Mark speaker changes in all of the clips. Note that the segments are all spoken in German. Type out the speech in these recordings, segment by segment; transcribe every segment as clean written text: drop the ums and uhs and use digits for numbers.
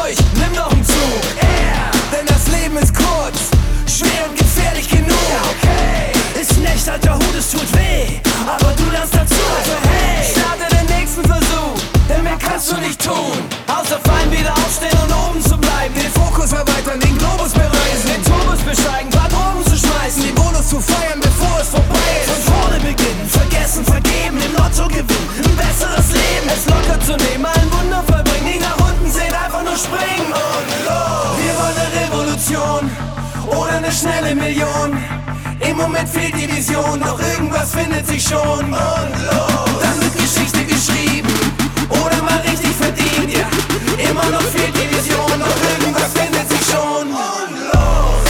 Speaker 1: durch, nimm noch einen Zug. Denn das Leben ist kurz, schwer und gefährlich genug. Ja, okay. Ist ein echt alter Hut, es tut weh, aber du lernst dazu. Also hey, starte den nächsten Versuch, denn mehr kannst du nicht tun, außer fallen, wieder aufstehen und oben zu bleiben. Den Fokus erweitern, den Globus bereisen, den Turbus besteigen, paar Drogen zu schmeißen, den Bonus zu feiern, bevor es vorbei ist. Von vorne beginnen, vergessen, vergeben, im Lotto gewinnen, ein besseres Leben. Es locker zu nehmen, ein Wunder vollbringen, nicht nach unten sehen, einfach nur springen und los. Wir wollen eine Revolution oder eine schnelle Million. Im Moment fehlt die Vision, doch irgendwas findet sich schon. Und los, dann wird Geschichte geschrieben oder mal richtig verdient, ja. Immer noch fehlt die Vision, doch irgendwas findet sich schon. Und los.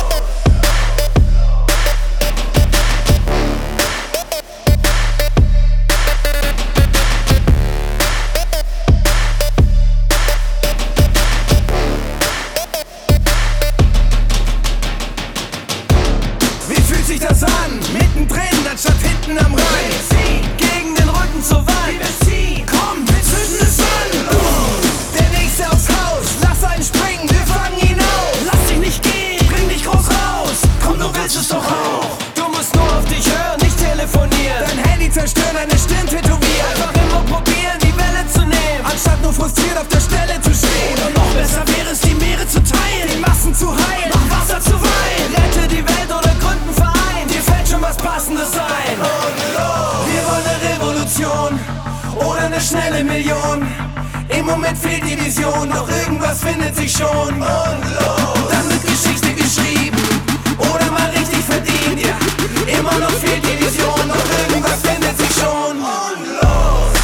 Speaker 1: Wie fühlt sich das an? Mittendrin, anstatt hinten am Rhein. Gegen den Rücken zur Wand. Komm, wir zünden es an. Der nächste aufs Haus, lass einen springen, wir fangen ihn auf. Lass dich nicht gehen, bring dich groß raus. Komm, du willst es doch auch. Du musst nur auf dich hören, nicht telefonieren. Dein Handy zerstören, deine Stirn tätowieren. Einfach immer probieren, die Welle zu nehmen, anstatt nur frustriert auf der Stelle zu stehen. Und noch besser wäre es, die Meere zu teilen, die Massen zu heilen, mach Wasser zu Wein. Rette die Welt oder gründ einen Verein, dir fällt schon was Passendes ein. Und los. Wir wollen eine Revolution oder eine schnelle Million. Im Moment fehlt die Vision, doch irgendwas findet sich schon. Und los. Dann wird Geschichte geschrieben oder mal richtig verdient, ja. Immer noch fehlt die Vision, doch irgendwas findet sich schon. Und los.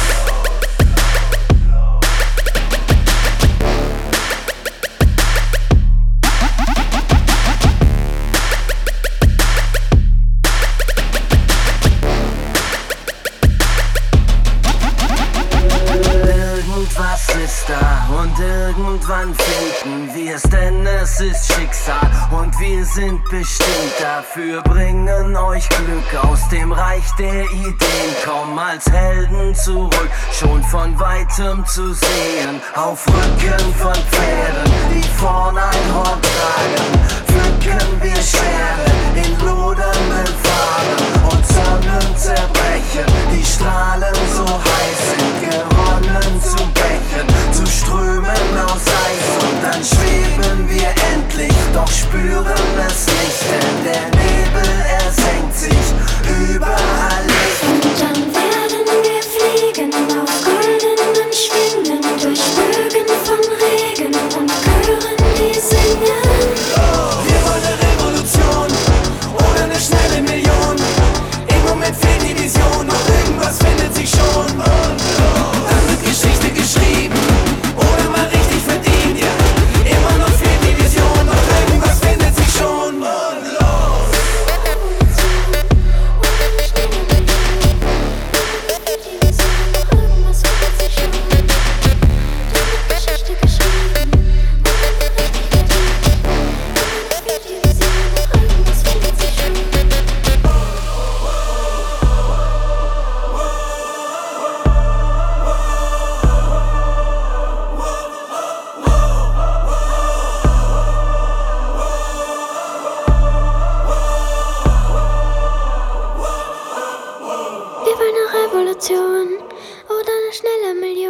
Speaker 2: Irgendwas ist da und irgendwann finden wir es, denn es ist Schicksal und wir sind bestimmt dafür. Bringen euch Glück aus dem Reich der Ideen, kommen als Helden zurück, schon von Weitem zu sehen. Auf Rücken von Pferden, die vorn ein Horn tragen, pflücken wir Schwere in lodernden Farben und Sonnen zerbrechen, die Strahlen so heiß sind, geronnen zu Bächen, zu Strömen aus Eis. Und dann schweben wir endlich, doch spüren es nicht, denn der Nebel, er senkt sich überall Licht.
Speaker 3: Und dann werden wir fliegen auf goldenen Schwingen durch Bögen von Regen und hören die singen.
Speaker 1: Wir wollen eine Revolution oder eine schnelle Million. Im Moment fehlt die Vision, doch irgendwas findet sich schon. Und dann wird Geschichte geschrieben oder mal richtig verdient, ja. Immer noch fehlt die Vision, doch irgendwas findet sich schon. Und los.
Speaker 3: Wir wollen eine Revolution oder eine schnelle Million.